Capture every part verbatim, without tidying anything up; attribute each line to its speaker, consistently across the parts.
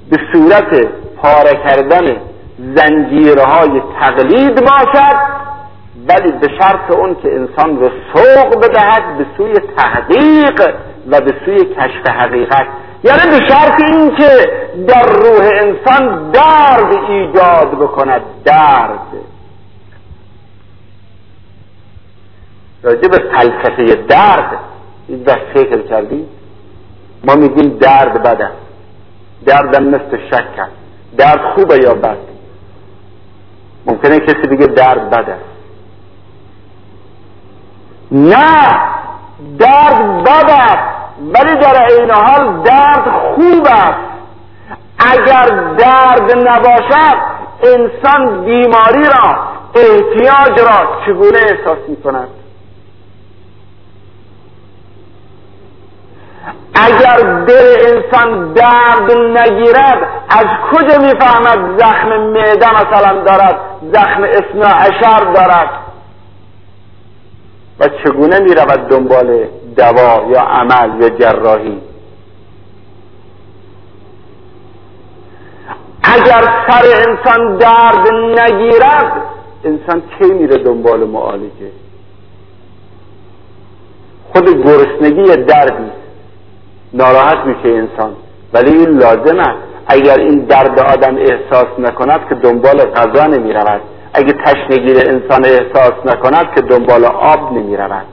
Speaker 1: به صورت پاره کردن زنجیرهای تقلید باشد، ولی به شرط اون که انسان رو سوق بدهد به سوی تحقیق و به سوی کشف حقیقت، یعنی به شرط این که در روح انسان درد ایجاد بکند. درد راجع به فلسفه درد این وقت فکر کردیم؟ ما میگیم درد بد است، دردم مثل شک است. درد خوبه یا بد؟ ممکنه کسی بگه درد بد است. نه، درد بد است ولی در عین حال درد خوب است. اگر درد نباشد انسان بیماری را، احتیاج را چگونه احساس می کند؟ اگر دل انسان درد نگیرد از کجا میفهمد زخم معده مثلا دارد، زخم اثنا عشر دارد و چگونه میرود دنبال دوا یا عمل یا جراحی؟ اگر سر انسان درد نگیرد انسان کی میره دنبال معالجه؟ خود گرسنگی دردی ناراحت میشه انسان، ولی این لازم است. اگر این درد آدم احساس نکند که دنبال غذا نمی رود، اگر تشنگی انسان احساس نکند که دنبال آب نمی رود.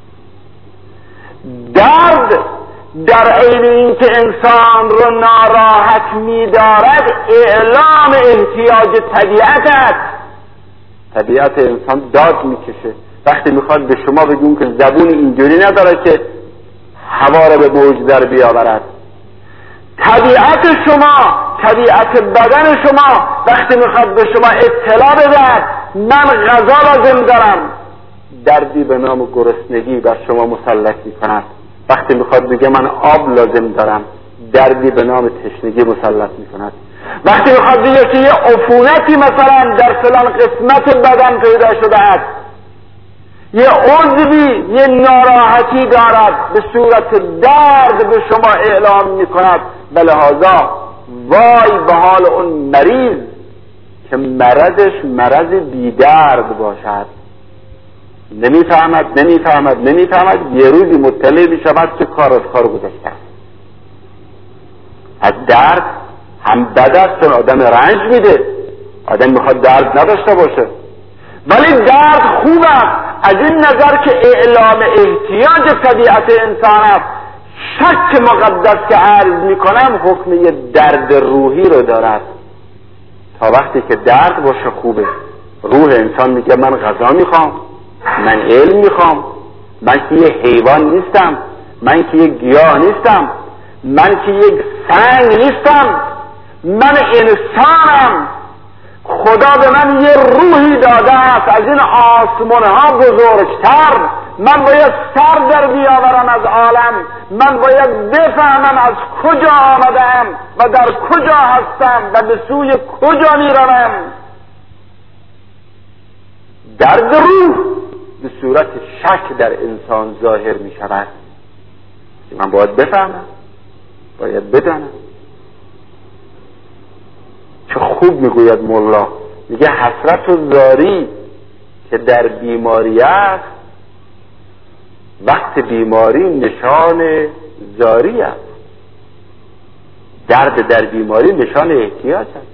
Speaker 1: درد در عین این که انسان رو ناراحت می دارد اعلام احتیاج طبیعت است. طبیعت انسان داد می کشه وقتی میخواد به شما بگیم که زبون اینجوری نداره که هوا را به موج در بیاورد. طبیعت شما، طبیعت بدن شما وقتی میخواد به شما اطلاع بدهد من غذا لازم دارم، دردی به نام گرسنگی بر شما مسلط میکند. وقتی میخواد بگه من آب لازم دارم، دردی به نام تشنگی مسلط میکند. وقتی میخواد بگه که یه عفونتی مثلا در فلان قسمت بدن پیدا شده است، یه عضوی یه ناراحتی دارد، به صورت درد به شما اعلام میکند. به لحاظا وای به حال اون مریض که مرضش مرض بیدرد باشد، نمیفهمد نمیفهمد نمیفهمد یه روزی مطلع میشود که کار از کار گذشته. از درد هم بد است چون آدم رنج میده، آدم میخواد درد نداشته باشه، ولی درد خوب است از این نظر که اعلام احتیاج طبیعت انسان است. شک مقدس که عرض میکنم حکم یه درد روحی رو دارد. تا وقتی که درد باشه خوبه. روح انسان میگه من غذا میخوام، من علم میخوام، من که یه حیوان نیستم، من که یه گیاه نیستم، من که یک سنگ نیستم، من انسانم. خدا به من یه روحی داده است از این آسمان ها بزرگتر. من باید سر در بیاورم از عالم، من باید بفهمم از کجا آمدم و در کجا هستم و به سوی کجا میروم. درد روح به صورت شک در انسان ظاهر می شود. من باید بفهمم، باید بدانم. چه خوب میگوید مولا، میگه حسرت و زاری که در بیماری است، وقت بیماری نشان زاری است. درد در بیماری نشان احتیاج است.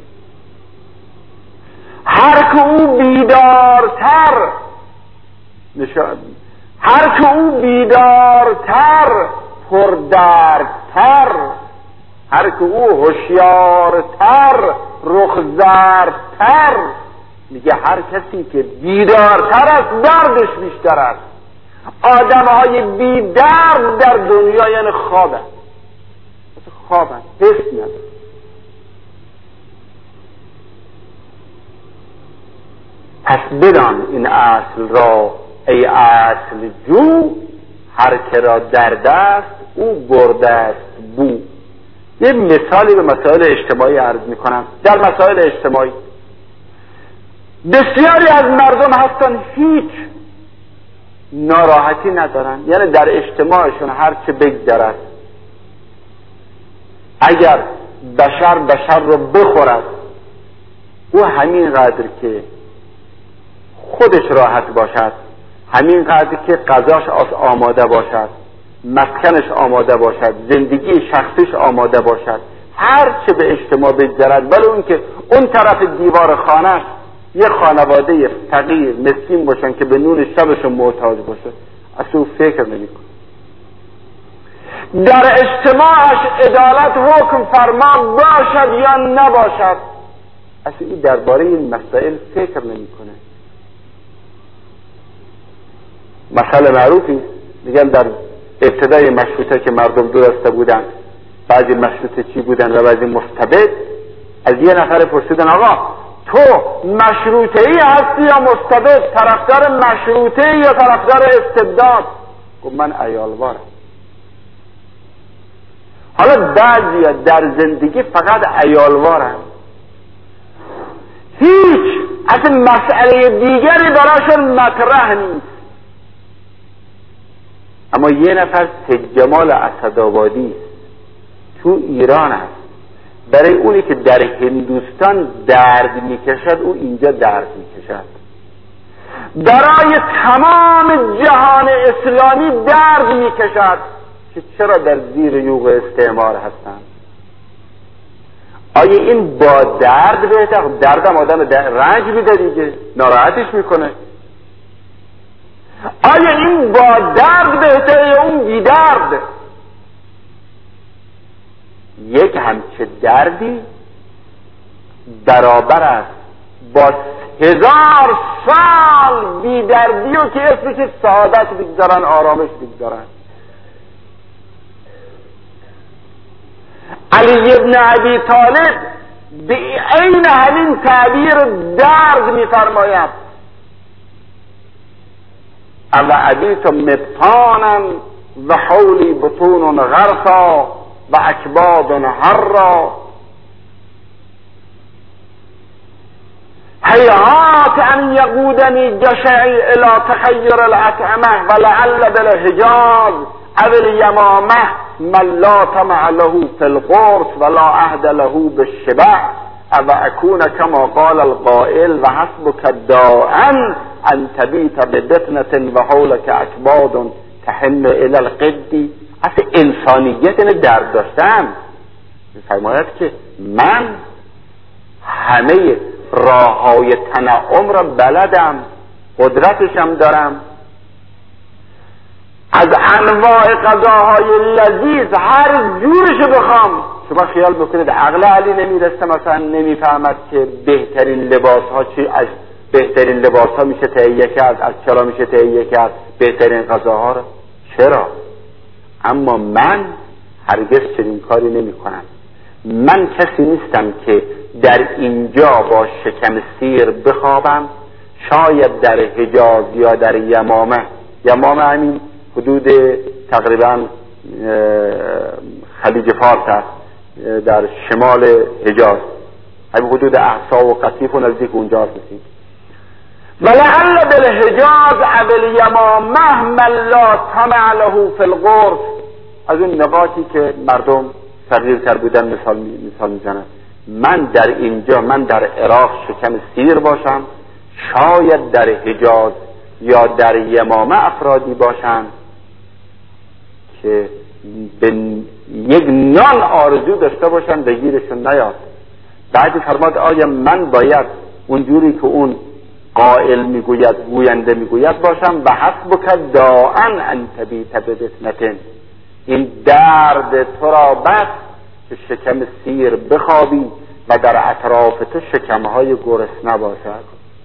Speaker 1: هر که او بیدارتر نشان هر که او بیدارتر پردردتر، هر که او هوشیارتر رخزردتر. میگه هر کسی که بیدارتر است دردش بیشتر است. آدمهای بیدرد در دنیا یعنی خواب است، خواب است، حس نداره. پس بدان این اصل را ای اصل جو، هر که را درد است او برده است بو. یه مثالی به مسائل اجتماعی عرض میکنم. در مسائل اجتماعی بسیاری از مردم هستن هیچ ناراحتی ندارن، یعنی در اجتماعشون هر چه بگذرد، اگر بشر بشر رو بخورد، او همین قدر که خودش راحت باشد، همین قدر که غذاش آماده باشد، مسکنش آماده باشد، زندگی شخصیش آماده باشد، هر چه به اجتماع بگذرد، ولی اون که اون طرف دیوار خانه یه خانواده فقیر مسکین باشن که به نون شبشون محتاج باشه، اصلا او فکر نمی‌کنه. در اجتماعش عدالت حکم فرما باشد یا نباشد، اصلا این درباره این مسائل فکر نمی‌کنه. مسئله معروفی میگن در ابتدای مشروطه که مردم دو دسته بودن، بعضی مشروطه چی بودن و بعضی مستبد، از یه نفر پرسیدن آقا تو مشروطه ای هستی یا مستبد، طرفدار مشروطه ای یا طرفدار استبداد؟ گفت من عیالوارم. حالا بعضی در زندگی فقط عیالوارن، هیچ اصلا مسئله دیگری براشون مطرح نیست. اما یه نفر سید اسدآبادی تو ایران است، برای اونی که در هندوستان درد میکشد او اینجا درد میکشد، برای تمام جهان اسلامی درد میکشد که چرا در زیر یوغ استعمار هستند. آیا این با درد بهتر؟ دردم آدم رنج میده دیگه، ناراحتش میکنه. آیا این با درد بهتره یا اون بی درد؟ یک همچه دردی برابر است با هزار سال بی دردی و که اسمش سعادت بگذارن، آرامش بگذارن. علی ابن ابی طالب به عین همین تعبیر درد میفرماید: او ابیت مبتانا و حولی بطون غرقا و اکباد حرا هیهات ان یقودنی جشعی الى تخیر الاطعمه و لعل بالحجاز او الیمامه من لا طمع له فی القرص ولا عهد له بالشبع او اکون کما قال القائل و حسبک داعا ان تبیت ببطنة و حولک اکباد تحن الى القدی. اصلا انسانیت اینه درد داشتن. میفرماید که من همه راه های تنعم را بلدم، قدرتشم دارم، از انواع غذاهای لذیذ هر جورشو بخوام. شما خیال بکنید عقل علی نمیرسه مثلا نمیفهمد که بهترین لباس ها چی، از بهترین لباس ها میشه تهیه کرد، از چرا میشه تهیه کرد بهترین غذاها را؟ چرا؟ اما من هرگز چنین کاری نمی کنم. من کسی نیستم که در اینجا با شکم سیر بخوابم، شاید در حجاز یا در یمامه، یمامه همین حدود تقریبا خلیج فارس است، در شمال حجاز، همین حدود احسا و قطیف و نزدیک اونجا رسید. ولعل بالحجاز او الیمامه من لا طمع له فی القرص. از اون نقاطی که مردم فقیرتر بودن مثال مثال میزنن. من در اینجا، من در عراق شکم سیر باشم، شاید در حجاز یا در یمامه افرادی باشن که به یک نان آرزو داشته باشن بگیرشون نیاد. بعدی فرماد آیا من باید اونجوری که اون قائل میگوید، گوینده میگوید باشم؟ و حسبک داعا ان تبیت ببطنة. این درد تو را بس که شکم سیر بخوابی و در اطراف تو شکمهای گرسنه باشد.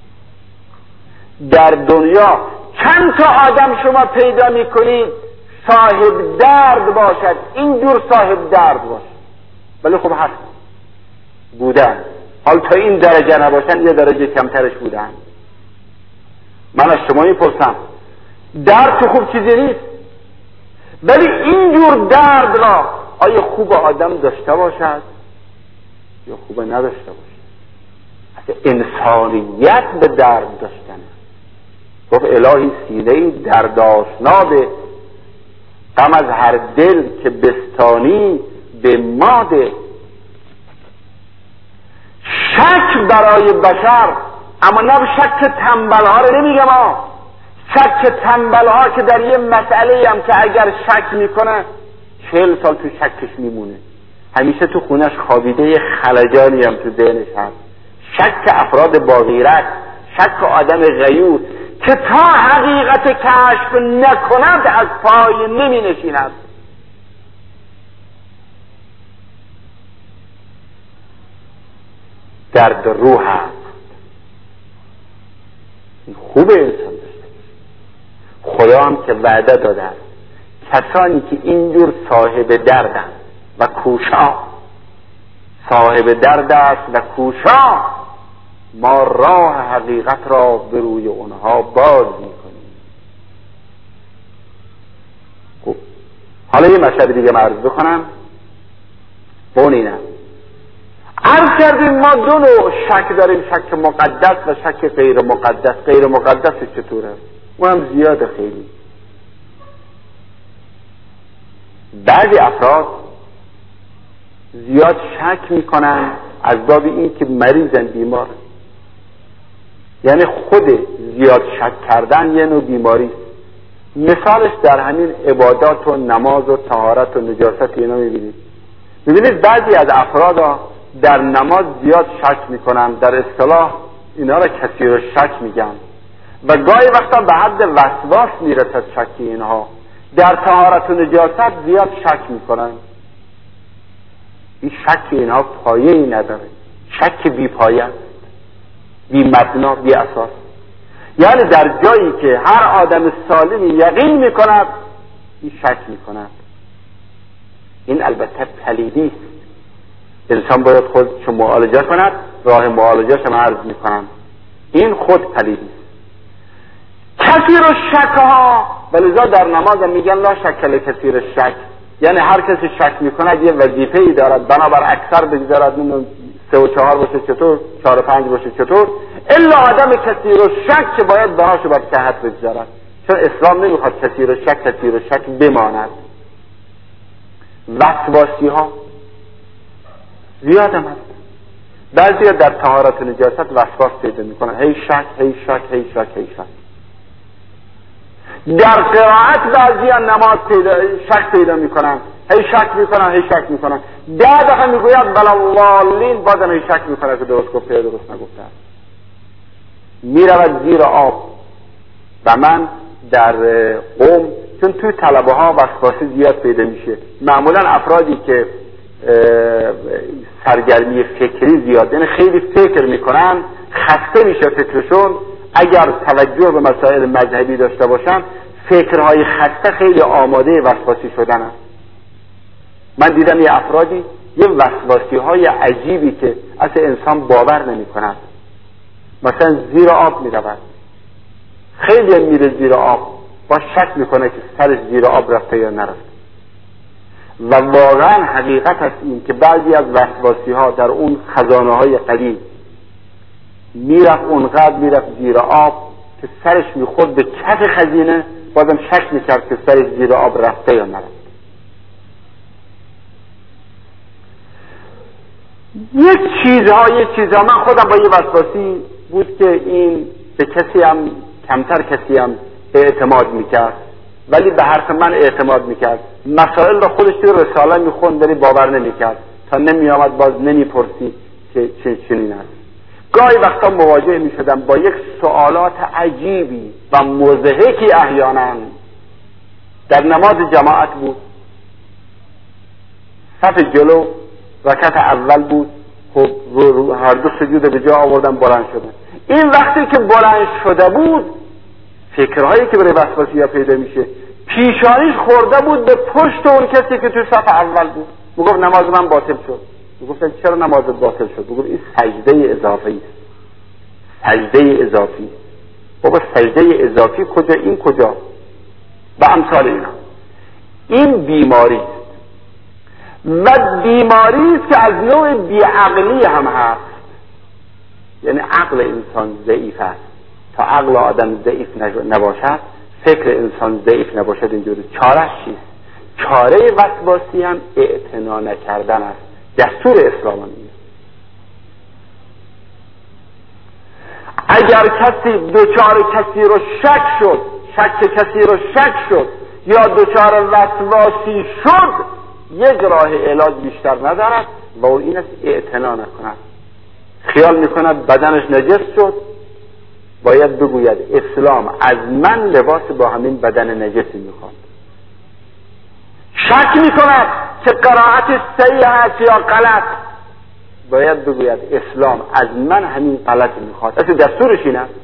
Speaker 1: در دنیا چند تا آدم شما پیدا میکنید صاحب درد باشد، اینجور صاحب درد باشد؟ ولی خب هست، بودن. حال تا این درجه نباشن یه درجه کمترش بودن. من از شما میپرسم درد تو خوب چیزی نیست، ولی اینجور درد را آیا خوب آدم داشته باشد یا خوب نداشته باشد؟ اصلا انسانیت به درد داشتن. گفت الهی سینه‌ای درد آشنا به، غم از هر دل که بستانی به ماده. شک برای بشر، اما نه شک تنبل ها رو نمیگم ها، شک تنبل ها که در یه مسئله هم که اگر شک میکنه چهل سال تو شکش میمونه، همیشه تو خونش خوابیده خلجانی هم تو ذهنش هست. شک افراد با غیرت، شک آدم غیور که تا حقیقت کشف نکند از پای نمی نشیند. درد روح هست. این خوب انسان داشته. خدا هم که وعده داده است کسانی که اینجور صاحب دردند و کوشا، صاحب درد است و کوشا، ما راه حقیقت را به روی اونها باز میکنیم. خب حالا یه مشهد دیگه عرض بکنم. اون اینه، عرض کردیم ما دو نوع شک داریم، شک مقدس و شک غیر مقدس. غیر مقدس چطوره؟ اون هم زیاده خیلی. بعضی افراد زیاد شک میکنن از باب این که مریضن، بیمار، یعنی خود زیاد شک کردن یه نوع بیماری. مثالش در همین عبادات و نماز و طهارت و نجاست اینا میبینید. میبینید بعضی از افراد در نماز زیاد شک میکنن، در اصطلاح اینا را کثیر شک میگن و گاهی وقتا به حد وسواس میرسد شک اینها. در طهارت و نجاست زیاد شک میکنن. این شک اینها پایه ای نداره، شک بی پایه، بی مبنا، بی اساس. یعنی در جایی که هر آدم سالمی یقین میکند این شک میکند. این البته پلیدی است. انسان باید خودش معالجه کند. راه معالجهش هم عرض میکنم، این خود پلیدی است. کثیر الشک ها، ولذا در نماز هم میگن لا شک لکثیر الشک، یعنی هر کسی شک میکند یه وظیفه ای دارد، بنابر اکثر بگذارد سه و چهار باشه چطور، چهار و پنج باشه چطور، الا آدم کثیر الشک که باید بناشو بر صحت بگذارد، چون اسلام نمیخواد کثیر الشک کثیر الشک بماند. وسواسی ها زیاد هم هست. بعضی در طهارت نجاست وسواس پیدا میکنن، هی شک هی شک هی شک هی شک. در قرائت بعضی نماز پیدا شک پیدا میکنن، هی شک میکنن هی شک میکنن. ده دفعه میگوید بلالین، بازم هی شک میکنه که درست گفته یا درست نگفته. میرود زیر آب. و من در قوم، چون توی طلبه ها وسواسی زیاد پیدا میشه، معمولا افرادی که سرگرمی فکری زیاد، یعنی خیلی فکر میکنن، خسته میشه فکرشون. اگر توجه به مسائل مذهبی داشته باشن، فکرهای خسته خیلی آماده وسواسی شدن هست. من دیدم یه افرادی یه وسواسی های عجیبی که اصلا انسان باور نمی کند. مثلا زیر آب می رود، خیلی میره زیر آب، با شک میکنه که سرش زیر آب رفته یا نرفته. و واقعا حقیقت است این که بعضی از وسواسی ها در اون خزانه های قدیم میرفت، اونقدر میرفت زیر آب که سرش میخورد به کف خزینه، بازم شک میکرد که سرش زیر آب رفته یا نرفته. یک چیزها یک چیزها من خودم با یه وسواسی بود که این به کسی هم کمتر کسی هم اعتماد میکرد، ولی به حرف من اعتماد میکرد. مسائل را خودش توی رساله میخوند ولی باور نمیکرد، تا نمیآمد باز نمیپرسی که چه چنین است. گاهی وقتا مواجه میشدم با یک سوالات عجیبی و مضحکی، احیانا در نماز جماعت بود، صف جلو رکعت اول بود، خب رو رو هر دو سجود به جا آوردن، بلند شدن. این وقتی که بلند شده بود، فکرهایی که برای وسواسی پیدا میشه، پیشانیش خورده بود به پشت اون کسی که تو صف اول بود. میگفت نماز من باطل شد. میگفتن چرا نمازت باطل شد؟ میگفت این سجده اضافی است، سجده اضافی. بابا سجده اضافی کجا؟ این کجا؟ و امثال اینا. این بیماری است و بیماری است که از نوع بیعقلی هم هست. یعنی عقل انسان ضعیف است. تا عقل آدم ضعیف نباشد، فکر انسان ضعیف نباشد، اینجوری چارهش چیست؟ چاره وسواسی هم اعتنا نکردن است. دستور اسلام هم اینه. اگر کسی دچار کسی رو شک شد، شک کسی رو شک شد یا دچار وسواسی شد، یک راه علاج بیشتر ندارد و او این است اعتنا نکند. خیال میکند بدنش نجس شد، باید بگوید اسلام از من لباس با همین بدن نجسی میخواد. شک میکند که قرائت صحیح است یا غلط، باید بگوید اسلام از من همین غلط میخواد. اصلا دستورش این است.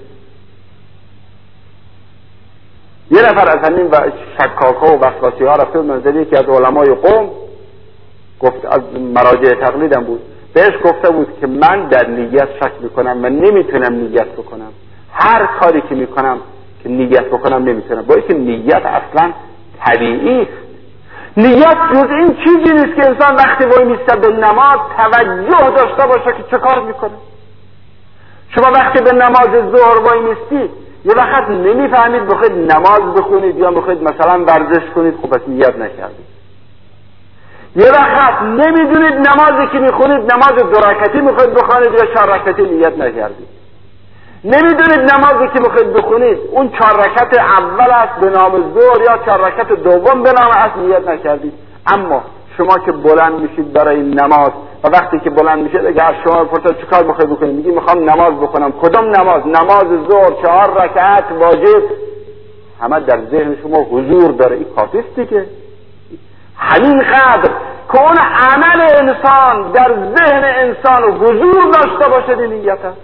Speaker 1: یه نفر از همین شکاکا و وسواسی ها رفته منزل یکی از علمای قوم، گفت از مراجع تقلیدم بود، بهش گفته بود که من در نیت شک میکنم، من نمیتونم نیت بکنم، هر کاری که میکنم که نیت بکنم نمیتونم، با اینکه نیت اصلا طبیعی است. نیت جز این چیزی نیست که انسان وقتی وای میسته به نماز توجه داشته باشه که چه کار میکنه. شما وقتی به نماز ظهر وای میستی یه وقت نمیفهمید بخواید نماز بخونید یا بخواید مثلا ورزش کنید، خب پس نیت نکردید. یه وقت نمیدونید نمازی که میخونید نماز دو رکعتی میخواید بخونید یا چهار رکعتی، نیت نکردید. نمیدونید نمازی که میخواید بخونید اون چهار رکعت اول است به نام ظهر یا چهار رکعت دوم به نام اصل، نیت نکردید. اما شما که بلند میشید برای نماز و وقتی که بلند میشید اگه از شما بپرسن چه کار میخواید بکنید، میگی میخوام نماز بخونم. کدام نماز؟ نماز ظهر چهار رکعت واجب. همه در ذهن شما حضور داره، این کافی است دیگه. همین قدر که اون عمل انسان در ذهن انسان حضور داشته باشه دی نیت است.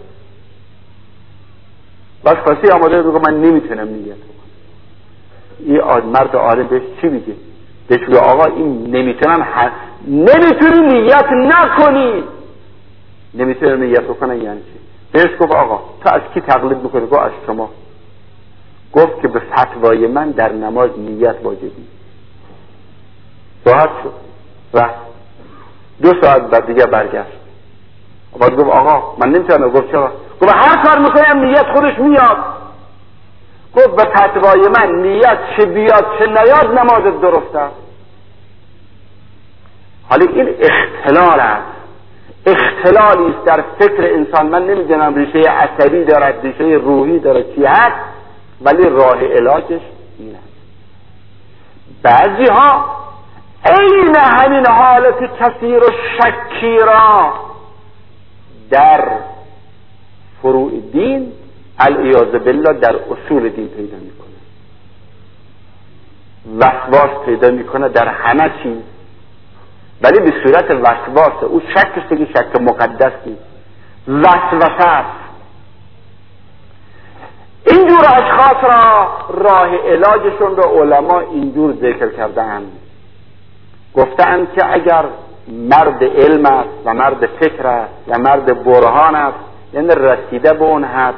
Speaker 1: بس کسی آماده بگه من نمیتونم نیت بکنم. این مرد عالم بهش چی میگه؟ بهش بگه آقا این نمیتونم ح... نمیتونی نیت نکنی. نمیتونم نیت بکنم یعنی چی؟ بهش گفت آقا تو از کی تقلید میکنی؟ گفت از شما. گفت که به فتوای من در نماز نیت واجبی. راحت شد رفت. دو ساعت بعد دیگه برگشت. بعد گفت آقا من نمیتونم. گفت چرا؟ گفت هر کار میکنم نیت خودش میاد. گفت به فتوای من نیت چه بیاد چه نیاد نماز درست است. حالا این اختلال است، اختلالی است در فکر انسان. من نمیدونم ریشه عصبی دارد، ریشه روحی دارد، چی هست، ولی راه علاجش این است. بعضی ها این همین حالت کثیر و شکی را در فروع دین العیاذ بالله در اصول دین پیدا میکنه، وسواس پیدا میکنه در همه چیز، ولی به صورت وسواس. او شکش دیگه شک مقدس نیست، وسوسه است. اینجور اشخاص را راه علاجشون رو علما اینجور ذکر کردند. گفتند که اگر مرد علم است و مرد فکر است و مرد برهان است، یعنی رسیده به اون حد،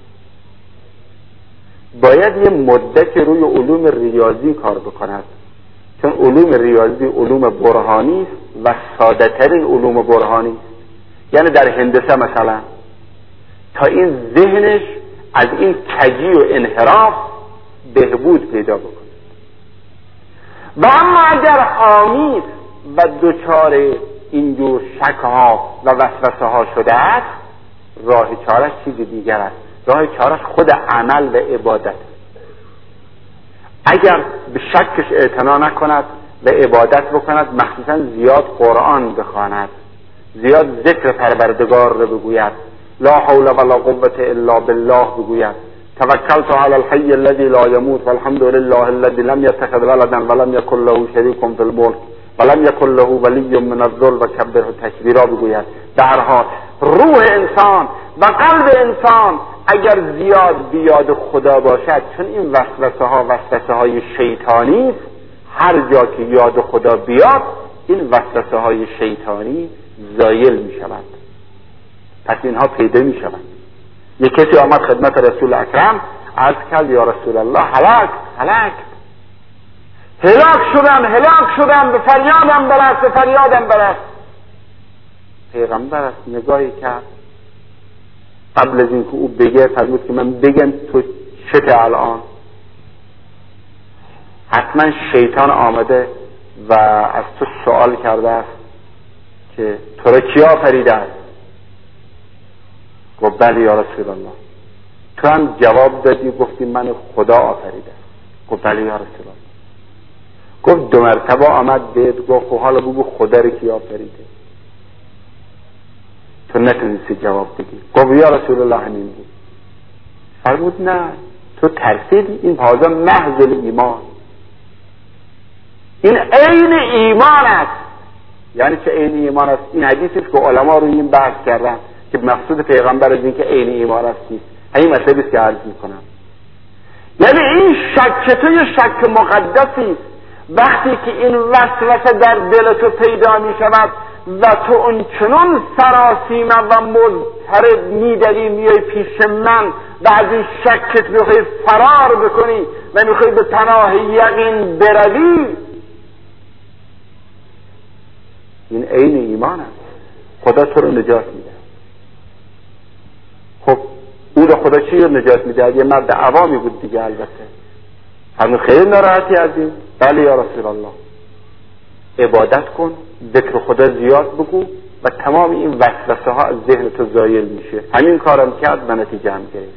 Speaker 1: باید یه مدت روی علوم ریاضی کار بکند، چون علوم ریاضی علوم برهانی است و ساده ترین علوم برهانی است. یعنی در هندسه مثلا تا این ذهنش از این کجی و انحراف بهبود پیدا بکنه. و اما اگر حامی و دچار اینجور شکها و وسوسه ها شده است، راه چارش چیز دیگر است. راه چارش خود عمل و عبادت. اگر به شکش اعتنا نکند و عبادت بکند، مخصوصا زیاد قرآن بخواند، زیاد ذکر پروردگار رو بگوید، لا حول ولا قوة الا بالله بگوید، توکلت علی الحی الذی لا یموت والحمد لله الذی لم یتخذ ولدا ولم یکن له شریک فی الملک ولم یکن له ولی من الذل و کبره تکبیرا بگوید. در حال روح انسان و قلب انسان اگر زیاد بیاد خدا باشد، چون این وسوسه ها وسوسه های شیطانی است، هر جا که یاد خدا بیاد این وسوسه های شیطانی زایل می شود. پس اینها پیدا می شود. یک کسی آمد خدمت رسول اکرم عرض کرد یا رسول الله هلاک هلاک هلاک شدم هلاک شدم به فریادم برس به فریادم برس. پیغمبر است نگاهی کرد، قبل از اینکه او بگه فرمود که من بگم تو چته الان؟ حتما شیطان آمده و از تو سوال کرده است که تو را کی آفریده است؟ گفت بله یا رسول الله. تو هم جواب دادی گفتی من خدا آفریدم. گفت بله یا رسول الله. گفت دو مرتبه آمد بهت گفت خب حالا بگو خدا رو کی آفریده؟ تو نتونستی جواب بدی. گفت یا رسول الله همین بود. فرمود نه تو ترسیدی، این هذا محض ایمان، این عین ایمان است. یعنی چه عین ایمان است؟ این حدیثی که علما روی این بحث کردن که مقصود پیغمبر از این که عین ایمان است چیست، همین مطلبی است که عرض میکنم. یعنی این شک تو یه شک مقدسی است. وقتی که این وسوسه در دل تو پیدا می شود و تو اون چنون سراسیمه و مضطرب میدوی میای پیش من و از این شکت میخوای فرار بکنی و میخوای به پناه یقین بروی، این عین ایمان است. خدا تو رو نجات میده. خب او رو خدا چی رو نجات میده؟ یه مرد عوامی بود دیگه. البته همون خیلی ناراحتی از این. بله یا رسول الله، عبادت کن، ذکر خدا زیاد بگو و تمام این وسوسه ها از ذهن تو زایل میشه. همین کارم کرد و نتیجه هم گرفت.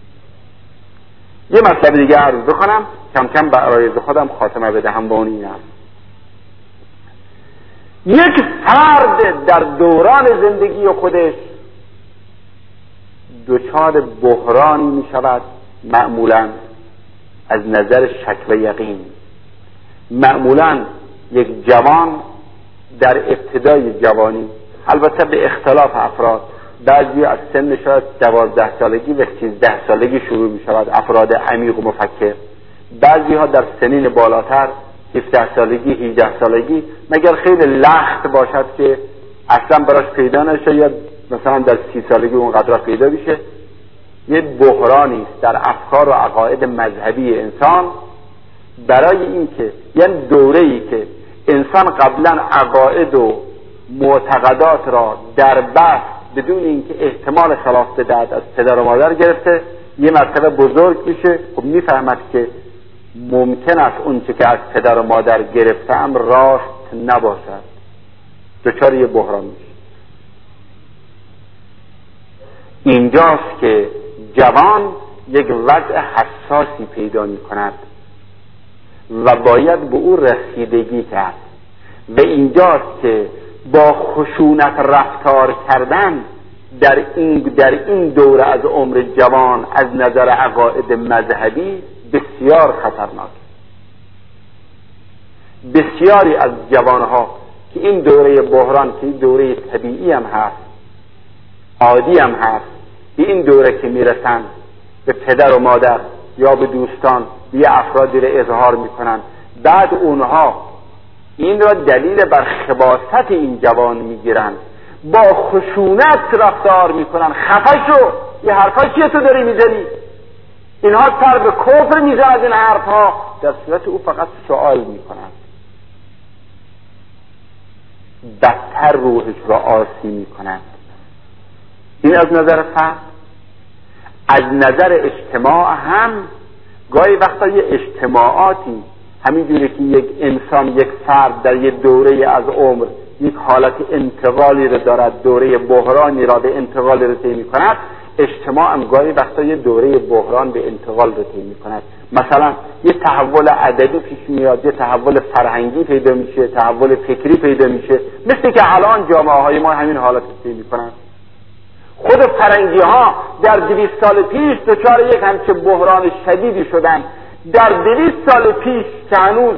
Speaker 1: یه مطلب دیگه عرض بکنم کم کم برای خودم خاتمه بدهم با اون اینم. یک فرد در دوران زندگی خودش دچار بحرانی می شود، معمولا از نظر شک و یقین. معمولا یک جوان در ابتدای جوانی، البته به اختلاف افراد، بعضی از سن شاید دوازده سالگی و سیزده سالگی شروع می شود افراد عمیق و مفکر، بعضی ها در سنین بالاتر هفده سالگی هجده سالگی، مگر خیلی لخت باشد که اصلا براش پیدا نشه یا مثلا در سی سالگی اونقدر پیدا بشه. یه بحرانی است در افکار و عقاید مذهبی انسان، برای این که یعنی دوره‌ای که انسان قبلا عقاید و معتقدات را در بحث بدون اینکه احتمال خلاف بدهد از پدر و مادر گرفته، یه مرتبه بزرگ میشه، خب میفهمد که ممکن است اون چه که از پدر و مادر گرفتم راست نباشد، دچار یه بحران میشه. اینجاست که جوان یک وضع حساسی پیدا می کند و باید به او رسیدگی کرد و اینجاست که با خشونت رفتار کردن در این در این دوره از عمر جوان از نظر عقاید مذهبی بسیار خطرناک. بسیاری از جوانها که این دوره بحران که این دوره طبیعی هم هست، عادی هم هست، به این دوره که میرسن به پدر و مادر یا به دوستان یه افرادی رو اظهار میکنن، بعد اونها این را دلیل بر خباثت این جوان میگیرن، با خشونت رفتار میکنن. خفه شو، یه حرفا چیه تو داری میزنی؟ اینها سر به کفر میزند این حرفها، در صورت او فقط سوال میکنن، بدتر روحش را آسی میکنن. این از نظر فرد. از نظر اجتماع هم گاهی وقتا یه اجتماعاتی همینجوری که یک انسان، یک فرد در یک دوره از عمر یک حالت انتقالی رو دارد، دوره بحرانی را به انتقال رو طی می‌کند، اجتماع هم گاهی وقتا یه دوره بحران به انتقال رو طی می‌کند. مثلا یه تحول ادبی پیش میاد، یه تحول فرهنگی پیدا میشه، تحول فکری پیدا میشه، مثل که الان جامعه‌های ما همین حالت رو طی می‌کنند. خود فرنگی ها در دویست سال پیش دچار یک همچه بحران شدیدی شدن. در دویست سال پیش که هنوز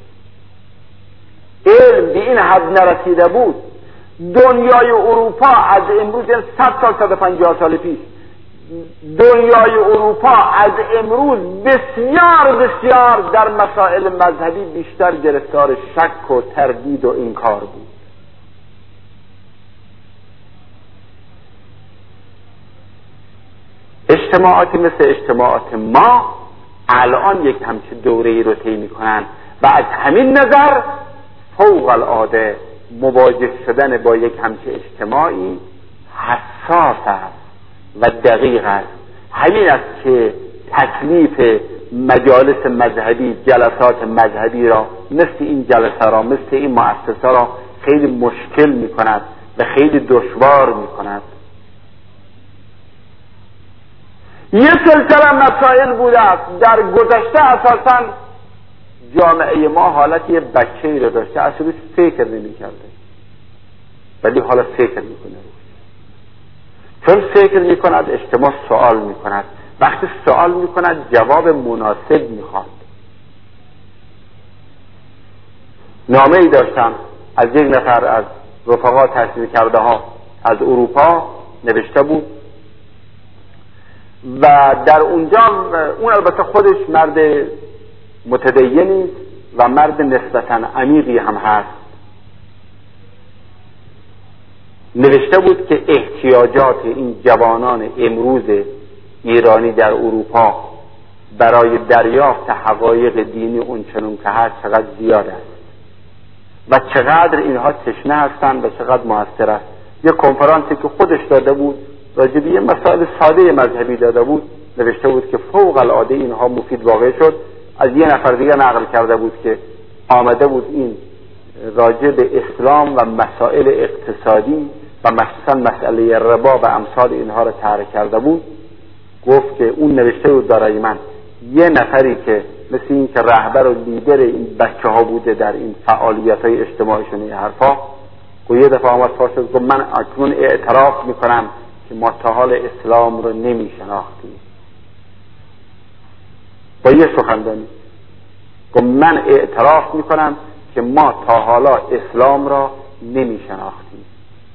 Speaker 1: علم به این حد نرسیده بود، دنیای اروپا از امروز صد سال صد و پنجاه سال پیش، دنیای اروپا از امروز بسیار بسیار در مسائل مذهبی بیشتر گرفتار شک و تردید و انکار بود. اجتماعاتی مثل اجتماعات ما الان یک همچین دوره‌ای رو طی می‌کنن و از همین نظر فوق العاده مواجه شدن با یک همچین اجتماعی حساس است و دقیق است. همین است که تکلیف مجالس مذهبی، جلسات مذهبی را مثل این جلسه را، مثل این مؤسسه را خیلی مشکل می‌کند و خیلی دشوار می‌کند. یه سلسله مسائل بوده است. در گذشته اساساً جامعه ما حالت یه بچه‌ای رو داشته، اصلا فکر نمی‌کرده، ولی حالا فکر میکنه. چون فکر میکند اجتماع سوال میکند، وقتی سوال میکند جواب مناسب میخواد. نامه ای داشتم از یک نفر از رفقا تحصیل کرده ها از اروپا، نوشته بود و در اونجا اون البته خودش مرد متدینی و مرد نسبتاً عمیقی هم هست. نوشته بود که احتیاجات این جوانان امروز ایرانی در اروپا برای دریافت حقایق دینی اونچنون که هست چقدر زیاد است و چقدر اینها تشنه هستند و چقدر موثر است. یک کنفرانسی که خودش داده بود راجع به مسائل ساده مذهبی داده بود، نوشته بود که فوق العاده اینها مفید واقع شد. از یه نفر دیگه نقل کرده بود که آمده بود این راجع به اسلام و مسائل اقتصادی و مخصوصا مسئله ربا و امثال اینها را طرح کرده بود. گفت که اون نوشته بود برای من یه نفری که مثل این که رهبر و لیدر این بچه ها بوده در این فعالیت های اجتماعیشون این حرفا، و یه دفعه آمد پاس شد گفت من اکنون اعتراف میکنم که ما تا حال اسلام رو نمی شناختیم. با یه سخنرانی گفت من اعتراف میکنم که ما تا حالا اسلام را نمی شناختیم.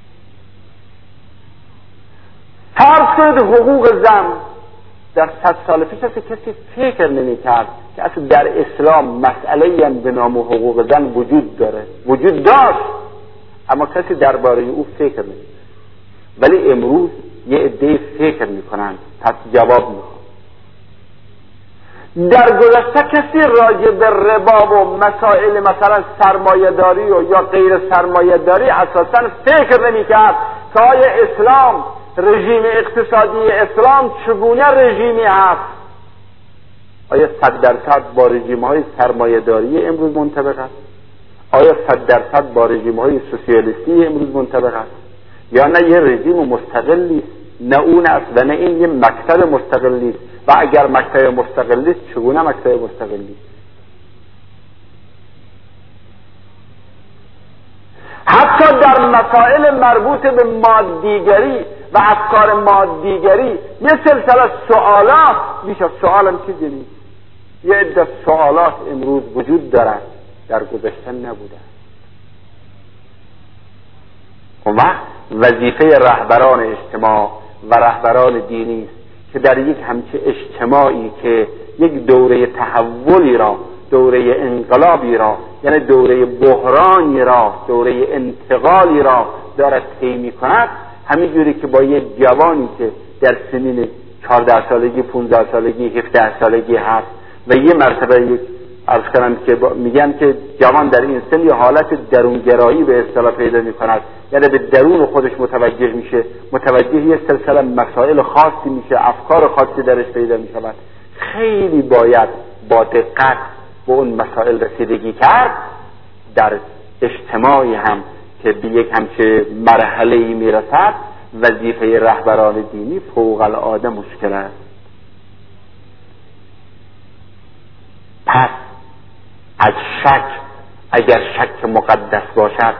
Speaker 1: فرض کنید حقوق زن در صد سال پیش اصلا کسی فکر نمی کرد که اصلا در اسلام مسئله هم به نام حقوق زن وجود داره، وجود داشت، اما کسی درباره او فکر نمی کرد. ولی امروز یه عده فکر میکنن، پس جواب میخوان. در گذشته کسی راجع به ربا و مسائل مثلا سرمایه داری و یا غیر سرمایه داری اساسا فکر نمی کرد که آیا اسلام، رژیم اقتصادی اسلام چگونه رژیمی هست؟ آیا صد درصد با رژیم های سرمایه داری امروز منطبق است؟ آیا صد درصد با رژیم های سوسیالیستی امروز منطبق است؟ یا نه یه رژیم مستقلی، نه اون است و نه این یه مکتب مستقلی است؟ و اگر مکتب مستقلی است چگونه مکتب مستقلی است؟ حتی در مسائل مربوط به مادیگری و افکار مادیگری یه سلسله سوالات، بیش از سوالم چیزی نیست، یه عده سوالات امروز وجود دارد در گذشته نبوده. اون وقت وظیفه رهبران اجتماع و رهبران دینی است که در یک همچه اجتماعی که یک دوره تحولی را، دوره انقلابی را، یعنی دوره بحرانی را، دوره انتقالی را دارد طی می‌کند، همینجوری که با یک جوانی که در سنین چهارده سالگی، پانزده سالگی، هفده سالگی هست و یه مرتبه یک عرض کنم که میگن که جوان در این سن یه حالت درونگرایی به اصطلاح پیدا می‌کند، یعنی به درون خودش متوجه میشه، متوجه یه سلسله مسائل خاصی میشه، افکار خاصی درش پیدا میشود. خیلی باید با دقت به اون مسائل رسیدگی کرد. در اجتماعی هم که به یک همچه مرحله‌ای میرسد وظیفه رهبران دینی فوق العاده مشکل است. پس از شک، اگر شک مقدس باشد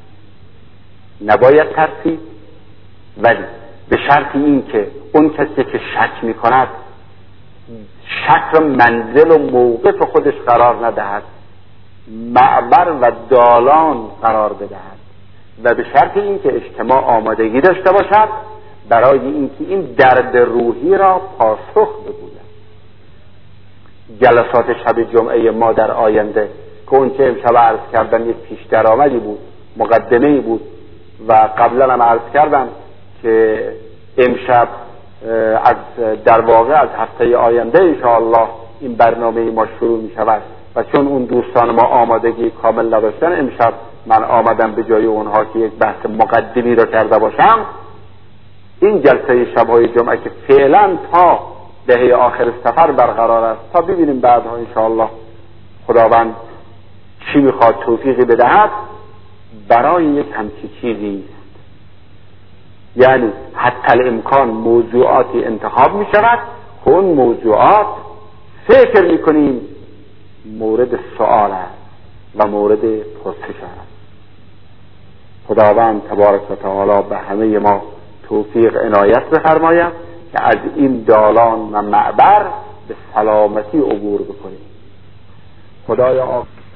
Speaker 1: نباید ترسید، ولی به شرط این که اون کسی که شک میکند شک را منزل و موقف خودش قرار ندهد، معبر و دالان قرار بدهد، و به شرط این که اجتماع آمادگی داشته باشد برای اینکه این درد روحی را پاسخ بگوید. جلسات شب جمعه ما در آینده که اون که امشب عرض کردن یک پیش درآمدی بود، مقدمه‌ای بود، و قبلا هم عرض کردم که امشب از در واقع از هفته آینده انشاءالله این برنامه ما شروع می شود و چون اون دوستان ما آمادگی کامل نداشتن، امشب من آمدم به جای اونها که یک بحث مقدمی را کرده باشم. این جلسه شب‌های جمعه که فعلا تا دهه آخر سفر برقرار است، تا ببینیم بعدها انشاءالله خداوند چی میخواد توفیقی بدهد، برای یک همچی چیزی است. یعنی حتی الامکان موضوعاتی انتخاب می شود، اون موضوعات فکر میکنیم مورد سؤال است و مورد پرسش است. خداوند تبارک و تعالی به همه ما توفیق عنایت بفرماید که از این دالان و معبر به سلامتی عبور بکنیم. خدایا